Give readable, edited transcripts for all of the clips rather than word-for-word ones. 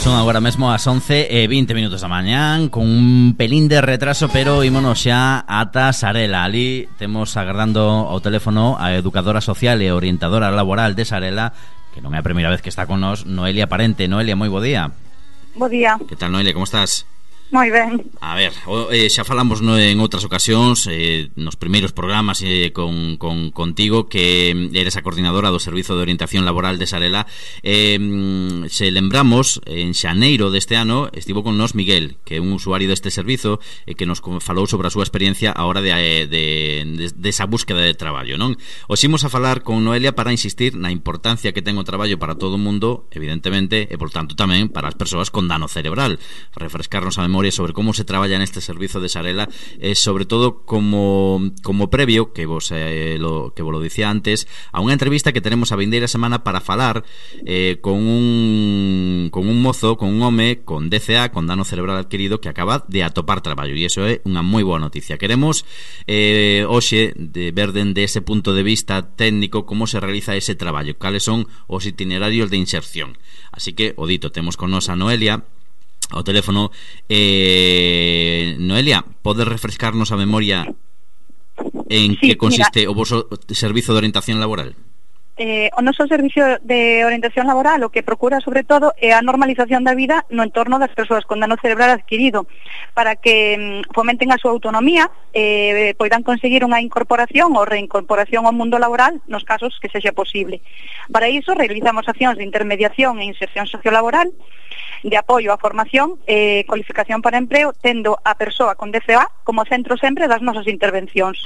Son agora mesmo as 11:20 da mañán, con un pelín de retraso, pero ímonos xa ata Sarela. Ali temos agardando ao teléfono a educadora social e orientadora laboral de Sarela, que non é a primeira vez que está con nós, Noelia Parente. Noelia, moi bo día. Bo día. Que tal, Noelia, como estás? Moi ben. A ver, xa falamos en outras ocasións, nos primeiros programas contigo, que eres a coordinadora do Servizo de Orientación Laboral de Sarela. Se lembramos, en xaneiro deste ano estivo con nós Miguel, que é un usuario deste servizo, que nos falou sobre a súa experiencia a hora desa búsqueda de traballo, non? Os imos a falar con Noelia para insistir na importancia que ten o traballo para todo o mundo, evidentemente, e por tanto tamén para as persoas con dano cerebral. Refrescarnos a memoria sobre como se traballa neste servizo de Sarela, sobre todo como previo, que vos lo dicía antes, a unha entrevista que tenemos a vindeira semana para falar con un mozo, con un home con DCA, con dano cerebral adquirido, que acaba de atopar traballo, e iso é unha moi boa noticia. Queremos hoxe ver dende ese punto de vista técnico como se realiza ese traballo, cales son os itinerarios de inserción. Así que, o dito, temos con nos a Noelia ao teléfono. Noelia, podes refrescarnos a memoria en que consiste o voso servizo de orientación laboral? O noso servicio de orientación laboral o que procura sobre todo é a normalización da vida no entorno das persoas con dano cerebral adquirido, para que fomenten a súa autonomía e poidan conseguir unha incorporación ou reincorporación ao mundo laboral nos casos que sexa posible. Para iso realizamos accións de intermediación e inserción sociolaboral, de apoio á formación e cualificación para empreo, tendo a persoa con DCA como centro sempre das nosas intervencións.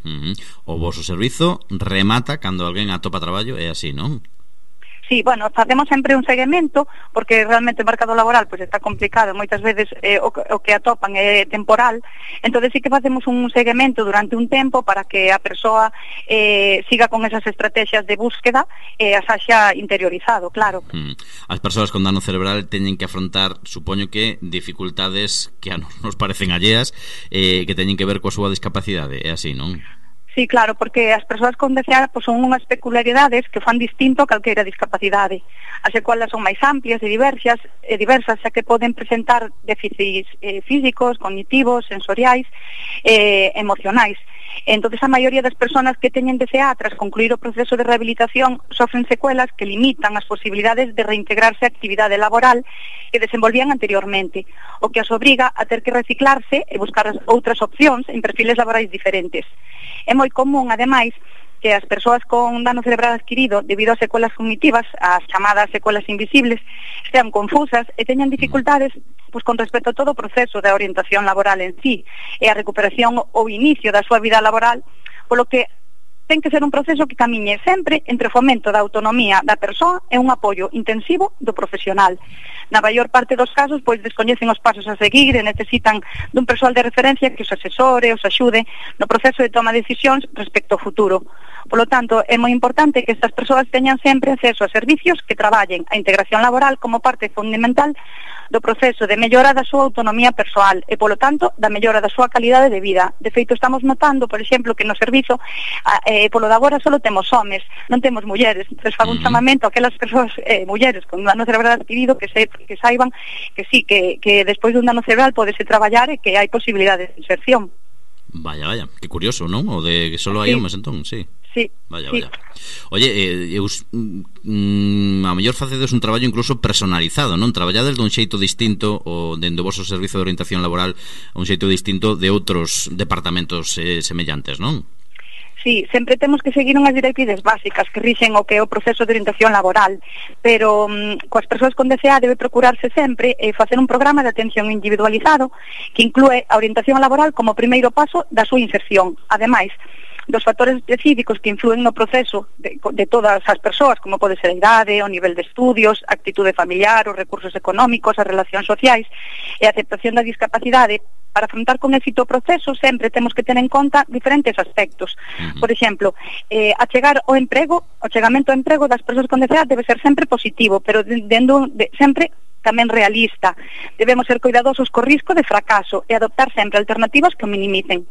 O voso servizo remata cando alguén atopa traballo, é así, non? Sí, bueno, facemos sempre un seguimento, porque realmente o mercado laboral pois está complicado, moitas veces o que atopan é temporal, entonces sí que facemos un seguimento durante un tempo para que a persoa siga con esas estrategias de búsqueda e as haxa interiorizado, claro. As persoas con dano cerebral teñen que afrontar, supoño que, dificultades que a nos parecen alleas, que teñen que ver coa súa discapacidade, é así, non? Sí, claro, porque as persoas con DCA son unhas peculiaridades que fan distinto a calqueira discapacidade. As secuelas son máis amplias e diversas, xa que poden presentar déficits físicos, cognitivos, sensoriais e emocionais. Entonces, a maioría das persoas que teñen DCA tras concluir o proceso de rehabilitación sofren secuelas que limitan as posibilidades de reintegrarse á actividade laboral que desenvolvían anteriormente, o que as obriga a ter que reciclarse e buscar outras opcións en perfiles laborais diferentes. É moi común, ademais, que as persoas con dano cerebral adquirido debido a secuelas cognitivas, as chamadas secuelas invisibles, estean confusas e teñan dificultades con respecto a todo o proceso da orientación laboral en sí e a recuperación ou inicio da súa vida laboral, polo que ten que ser un proceso que camiñe sempre entre o fomento da autonomía da persoa e un apoio intensivo do profesional. Na maior parte dos casos, pois descoñecen os pasos a seguir e necesitan dun persoal de referencia que os asesore, os axude no proceso de toma de decisións respecto ao futuro. Polo tanto, é moi importante que estas persoas teñan sempre acceso a servicios que traballen a integración laboral como parte fundamental do proceso de mellora da súa autonomía persoal e, polo tanto, da mellora da súa calidade de vida. De feito, estamos notando, por exemplo, que no servizo, polo de agora, só temos homes, non temos mulleres. Entón, fago un chamamento a aquelas persoas, mulleres con dano cerebral adquirido, que saiban que sí, que despois dun dano cerebral podese traballar e que hai posibilidades de inserción. Vaya, que curioso, non? O de que solo hai homes, entón, sí. Sí. Vaya. Oye, a mellor facedes un traballo incluso personalizado, non? Traballades dun xeito distinto ou dende o voso servizo de orientación laboral un xeito distinto de outros departamentos semellantes, non? Sí, sempre temos que seguir unhas directrices básicas que rixen o que é o proceso de orientación laboral, pero coas persoas con DCA debe procurarse sempre facer un programa de atención individualizado que inclúe a orientación laboral como primeiro paso da súa inserción. Ademais, dos factores específicos que influen no proceso de todas as persoas, como pode ser a idade, o nivel de estudios, a actitude familiar, os recursos económicos, as relacións sociais e a aceptación da discapacidade. Para afrontar con éxito o proceso sempre temos que ter en conta diferentes aspectos. Por exemplo, achegar o emprego, o chegamento ao emprego das persoas con DCA debe ser sempre positivo, pero sempre tamén realista. Debemos ser cuidadosos co risco de fracaso e adoptar sempre alternativas que o minimicen.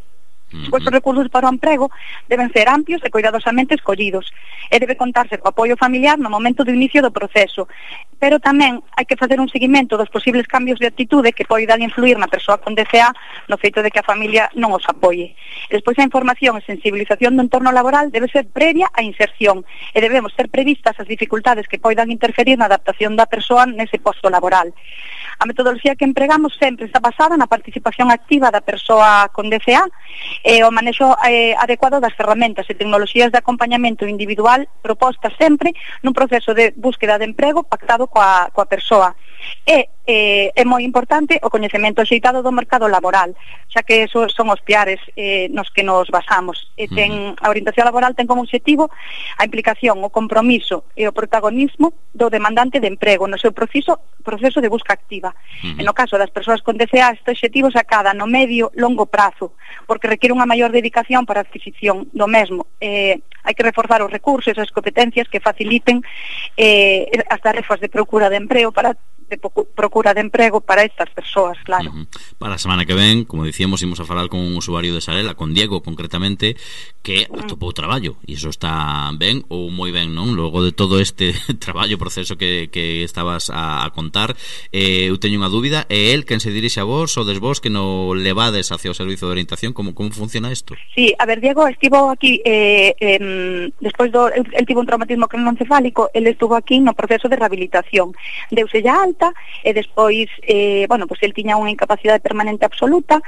Despois, os recursos para o emprego deben ser amplios e cuidadosamente escollidos e debe contarse co apoio familiar no momento do inicio do proceso, pero tamén hai que facer un seguimento dos posibles cambios de actitude que poidan influir na persoa con DCA no feito de que a familia non os apoie. E despois, a información e sensibilización do entorno laboral debe ser previa á inserción e debemos ter previstas as dificultades que poidan interferir na adaptación da persoa nese posto laboral. A metodoloxía que empregamos sempre está basada na participación activa da persoa con DCA e o manexo adecuado das ferramentas e tecnoloxías de acompañamento individual propostas sempre nun proceso de búsqueda de emprego pactado coa persoa. E é moi importante o coñecemento axeitado do mercado laboral, xa que esos son os piares nos que nos basamos. A orientación laboral ten como objetivo a implicación, o compromiso e o protagonismo do demandante de emprego no seu proceso de busca activa. E no caso das persoas con DCA, este objetivo se acada no medio longo prazo, porque requiere unha maior dedicación para a adquisición do mesmo. Hai que reforzar os recursos e as competencias que faciliten as tarefas de procura de emprego para estas persoas, claro. Para a semana que ven, como dicíamos, imos a falar con un usuario de Sarela, con Diego concretamente, que atopou traballo, e iso está ben ou moi ben, non? Logo de todo este traballo, proceso que estabas a contar, eu teño unha dúbida, é el quen se dirixe a vos ou des vos que no levades hacia o servizo de orientación? Como funciona isto? Sí, a ver, Diego estivo aquí despois el tivo un traumatismo craneoencefálico, el estuvo aquí no proceso de rehabilitación, deuse ya alta e despois pues el tiña unha incapacidade permanente absoluta,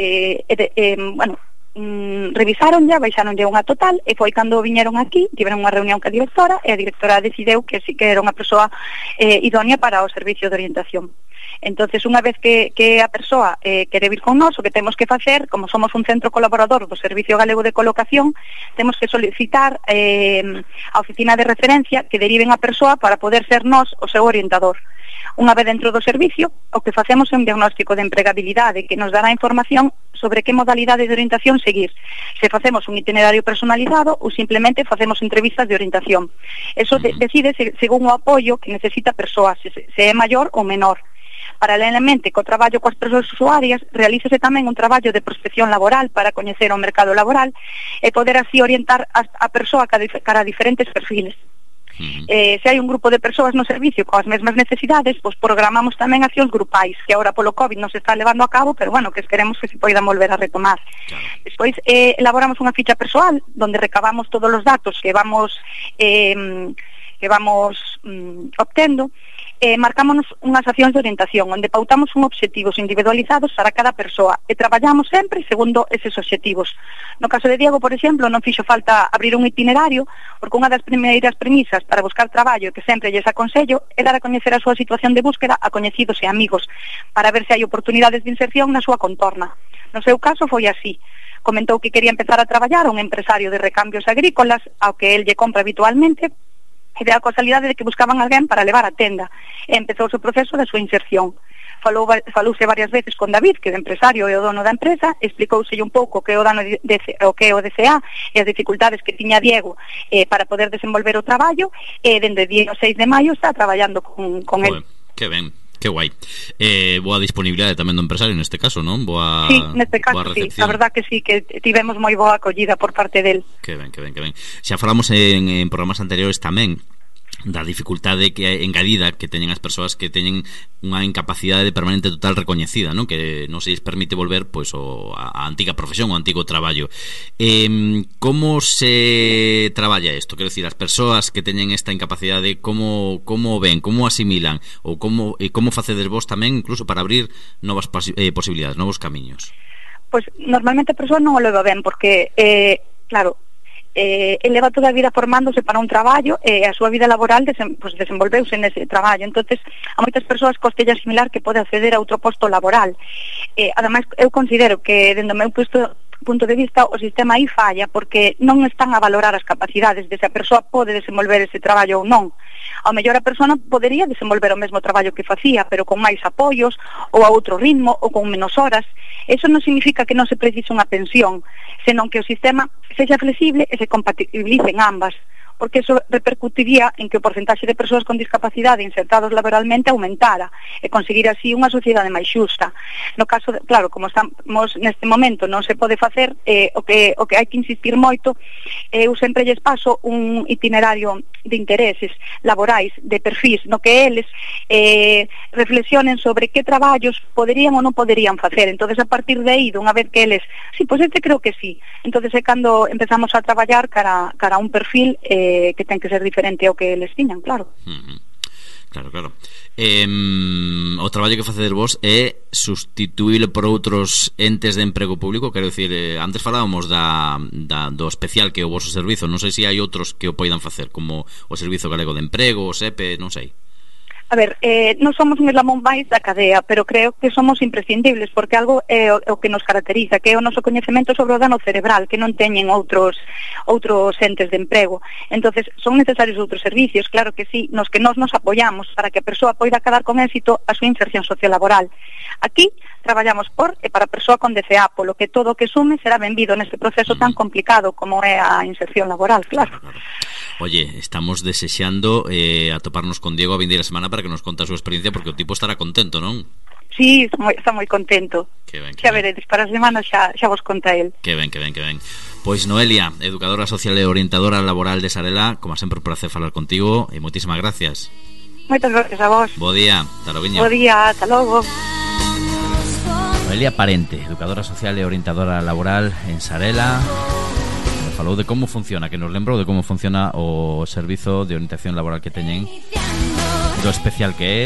revisaronlla, baixaronlle unha total e foi cando viñeron aquí, tiveron unha reunión ca directora e a directora decideu que sí que era unha persoa idónea para o servicio de orientación. Entonces, unha vez que a persoa quere vir con nós, o que temos que facer, como somos un centro colaborador do Servicio Galego de Colocación, temos que solicitar a oficina de referencia que deriven a persoa para poder ser nós o seu orientador. Unha vez dentro do servicio, o que facemos é un diagnóstico de empregabilidade que nos dará información sobre que modalidade de orientación seguir, se facemos un itinerario personalizado ou simplemente facemos entrevistas de orientación. Eso decide según o apoio que necesita a persoa, se é maior ou menor. Paralelamente co traballo coas persoas usuarias, realízase tamén un traballo de prospección laboral para coñecer o mercado laboral e poder así orientar a persoa cara a diferentes perfiles. Se hai un grupo de persoas no servicio coas mesmas necesidades, pois programamos tamén accións grupais, que agora polo COVID non se está levando a cabo, pero bueno, que esperemos que se poidan volver a retomar. Despois elaboramos unha ficha persoal onde recabamos todos os datos que vamos obtendo. Marcámonos unhas accións de orientación onde pautamos un obxectivos individualizados para cada persoa e traballamos sempre segundo eses obxectivos. No caso de Diego, por exemplo, non fixo falta abrir un itinerario porque unha das primeiras premisas para buscar traballo que sempre lles aconsello é dar a coñecer a súa situación de búsqueda a coñecidos e amigos para ver se hai oportunidades de inserción na súa contorna. No seu caso foi así. Comentou que quería empezar a traballar a un empresario de recambios agrícolas ao que el lle compra habitualmente e da casualidade de que buscaban alguén para levar a tenda e empezou o seu proceso da súa inserción. Falouse varias veces con David, que é o empresario e o dono da empresa, explicouselle un pouco o que é o DCA e as dificultades que tiña Diego para poder desenvolver o traballo e dende o día 6 de maio está traballando con el. Que ben. Que guai. Boa disponibilidade tamén do empresario neste caso, non? Sí, neste caso sí, a verdad que sí, que tivemos moi boa acollida por parte del. Que ben. Xa falamos en programas anteriores tamén da dificultade que engadida que teñen as persoas que teñen unha incapacidade permanente total recoñecida, non? Que non se lles permite volver pois a antiga profesión, o antigo traballo. Como se traballa isto? Quero dicir, as persoas que teñen esta incapacidade, como ven, como asimilan ou como facedes vos tamén incluso para abrir novas posibilidades, novos camiños? Pois normalmente a persoa non o leva ben porque claro, el leva toda a vida formándose para un traballo e a súa vida laboral desenvolveuse nese traballo. Entonces a moitas persoas costelle asimilar que pode acceder a outro posto laboral. Ademais, eu considero que dende o meu punto de vista o sistema aí falla porque non están a valorar as capacidades de se a persoa pode desenvolver ese traballo ou non. Ao mellor a persona podería desenvolver o mesmo traballo que facía, pero con máis apoios ou a outro ritmo ou con menos horas. Eso non significa que non se precise unha pensión, senón que o sistema sexa flexible e se compatibilicen ambas. porque eso repercutiría en que o porcentaxe de persoas con discapacidade insertados laboralmente aumentara e conseguir así unha sociedade máis xusta. No caso, claro, como estamos neste momento non se pode facer, o que hai que insistir moito, eu sempre lles paso un itinerario de intereses laborais, de perfis, no que eles reflexionen sobre que traballos poderían ou non poderían facer. Entonces, a partir de aí, dunha vez que eles, sí, pois este creo que sí. Entonces é cando empezamos a traballar cara a un perfil que ten que ser diferente ao que eles tiñan, claro. Claro. O traballo que facedes vos é sustituíble por outros entes de emprego público, quero dicir, antes falábamos do especial que é o vosso servizo, non sei se hai outros que o poidan facer, como o Servizo Galego de Emprego, o SEPE, non sei. A ver, non somos un eslabón máis da cadea, pero creo que somos imprescindibles, porque algo é o que nos caracteriza, que é o noso coñecemento sobre o dano cerebral, que non teñen outros entes de emprego. Entonces, son necesarios outros servicios, claro que sí, nos que nos apoiamos para que a persoa poida acadar con éxito a súa inserción sociolaboral. Aquí traballamos por e para a persoa con DCA, polo que todo o que sume será benvido neste proceso tan complicado como é a inserción laboral, claro. Oye, estamos desexando atoparnos con Diego a vindeira semana para que nos conte a súa experiencia, porque o tipo estará contento, non? Sí, está moi contento. Que ben. Xa veredes, para a semana xa vos conta el. Que ben. Pois Noelia, educadora social e orientadora laboral de Sarela, como sempre, por hacer falar contigo e moitísimas gracias. Moitas gracias a vos. Bo día, ata logo. Bo día, ata logo. Noelia Parente, educadora social e orientadora laboral en Sarela, nos falou de como funciona, que nos lembrou de como funciona o servizo de orientación laboral que teñen, do especial que é,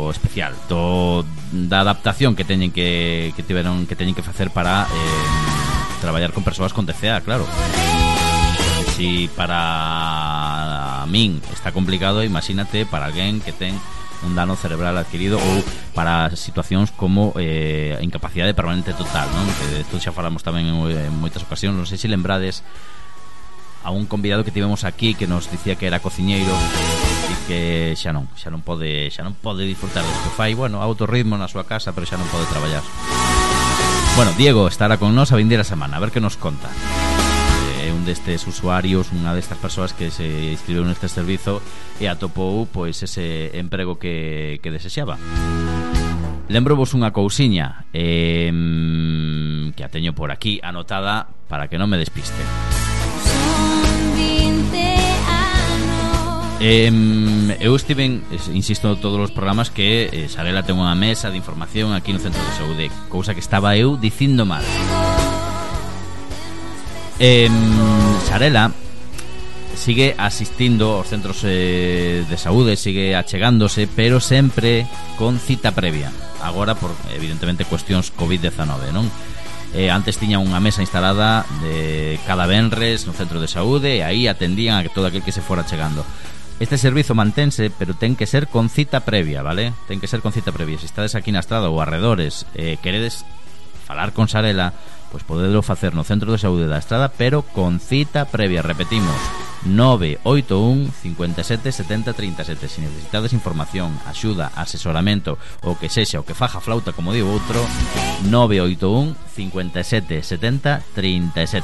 da adaptación que teñen que teñen que facer para traballar con persoas con TCA, claro. Si para min está complicado, imagínate para alguén que ten un dano cerebral adquirido ou para situacións como incapacidade permanente total, non? Que isto xa falamos tamén en moitas ocasións. Non sei se lembrades a un convidado que tivemos aquí que nos dicía que era cociñeiro e que xa non pode disfrutar do que fai, bueno, a outro ritmo na súa casa, pero xa non pode traballar. Bueno, Diego estará con nós a vindeira semana, a ver que nos conta. É un destes usuarios, unha destas persoas que se inscribiu neste servizo e atopou pois ese emprego que desexaba. Lembrovos unha cousiña que a teño por aquí anotada para que non me despiste. Eu estiven, insisto, en todos os programas que Sarela ten unha mesa de información aquí no Centro de Saúde, cousa que estaba eu dicindo mal. Sarela sigue asistindo aos centros de saúde, sigue achegándose, pero sempre con cita previa. Agora, por evidentemente cuestións COVID-19, non? Antes tiña unha mesa instalada de cada venres no centro de saúde e aí atendían a todo aquel que se fora chegando. Este servizo mantense, pero ten que ser con cita previa, vale? Ten que ser con cita previa. Se estades aquí na estrada ou arredores, queredes falar con Sarela, pois podedelo facer no centro de saúde da estrada, pero con cita previa. Repetimos, 981 57 70 37. Se necesitades información, axuda, asesoramento, o que sexa, o que faja flauta, como digo outro, 981 57 70 37.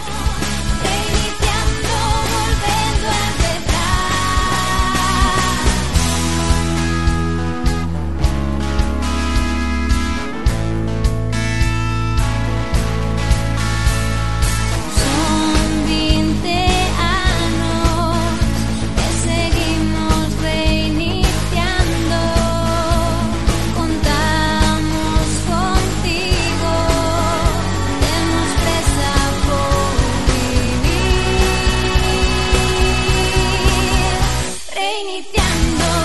Reiniciando